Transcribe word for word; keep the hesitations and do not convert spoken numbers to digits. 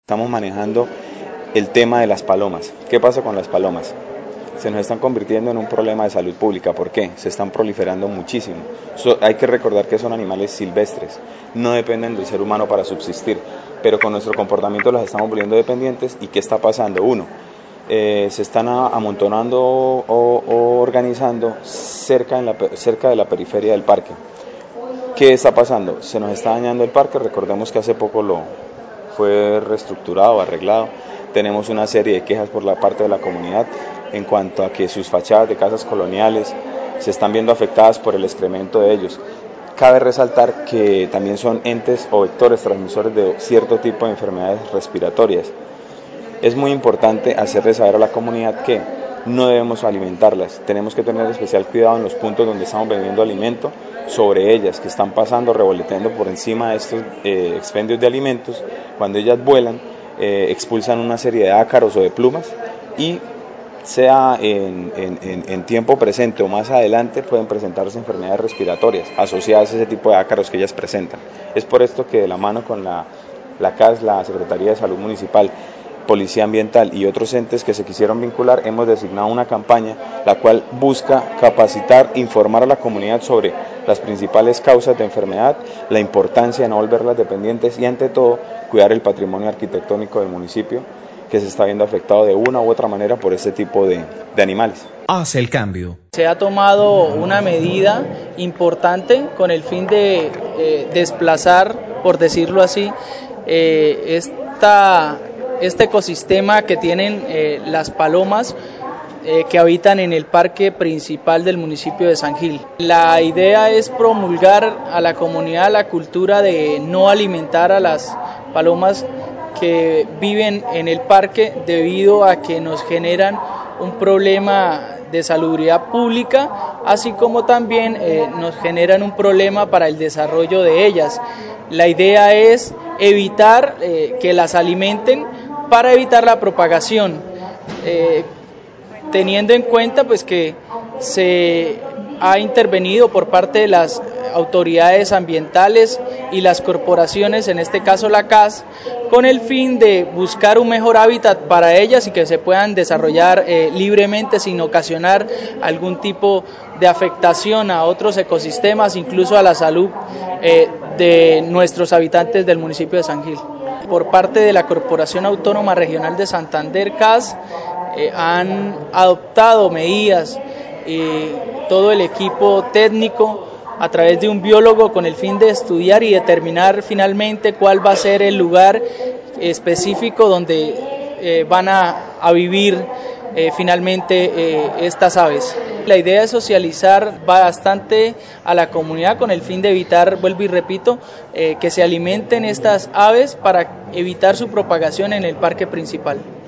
Estamos manejando el tema de las palomas. ¿Qué pasa con las palomas? Se nos están convirtiendo en un problema de salud pública. ¿Por qué? Se están proliferando muchísimo. So, hay que recordar que son animales silvestres, no dependen del ser humano para subsistir, pero con nuestro comportamiento los estamos volviendo dependientes. ¿Y qué está pasando? Uno, eh, se están amontonando o, o organizando cerca, en la, cerca de la periferia del parque. ¿Qué está pasando? Se nos está dañando el parque. Recordemos que hace poco lo fue reestructurado, arreglado. Tenemos una serie de quejas por la parte de la comunidad en cuanto a que sus fachadas de casas coloniales se están viendo afectadas por el excremento de ellos. Cabe resaltar que también son entes o vectores transmisores de cierto tipo de enfermedades respiratorias. Es muy importante hacerle saber a la comunidad que no debemos alimentarlas. Tenemos que tener especial cuidado en los puntos donde estamos vendiendo alimento sobre ellas, que están pasando, revoloteando por encima de estos eh, expendios de alimentos. Cuando ellas vuelan, eh, expulsan una serie de ácaros o de plumas y sea en, en, en tiempo presente o más adelante pueden presentarse enfermedades respiratorias asociadas a ese tipo de ácaros que ellas presentan. Es por esto que de la mano con la, la C A S, la Secretaría de Salud Municipal, Policía Ambiental y otros entes que se quisieron vincular, hemos designado una campaña la cual busca capacitar, informar a la comunidad sobre las principales causas de enfermedad, la importancia de no volverlas dependientes y ante todo cuidar el patrimonio arquitectónico del municipio que se está viendo afectado de una u otra manera por este tipo de, de animales. Hace el cambio. Se ha tomado una medida importante con el fin de eh, desplazar, por decirlo así, eh, esta este ecosistema que tienen eh, las palomas eh, que habitan en el parque principal del municipio de San Gil. La idea es promulgar a la comunidad la cultura de no alimentar a las palomas que viven en el parque debido a que nos generan un problema de salubridad pública, así como también eh, nos generan un problema para el desarrollo de ellas. La idea es evitar eh, que las alimenten para evitar la propagación, eh, teniendo en cuenta pues que se ha intervenido por parte de las autoridades ambientales y las corporaciones, en este caso la C A S, con el fin de buscar un mejor hábitat para ellas y que se puedan desarrollar eh, libremente sin ocasionar algún tipo de afectación a otros ecosistemas, incluso a la salud eh, de nuestros habitantes del municipio de San Gil. Por parte de la Corporación Autónoma Regional de Santander, C A S, eh, han adoptado medidas, eh, todo el equipo técnico, a través de un biólogo con el fin de estudiar y determinar finalmente cuál va a ser el lugar específico donde eh, van a, a vivir eh, finalmente eh, estas aves. La idea es socializar bastante a la comunidad con el fin de evitar, vuelvo y repito, eh, que se alimenten estas aves para evitar su propagación en el parque principal.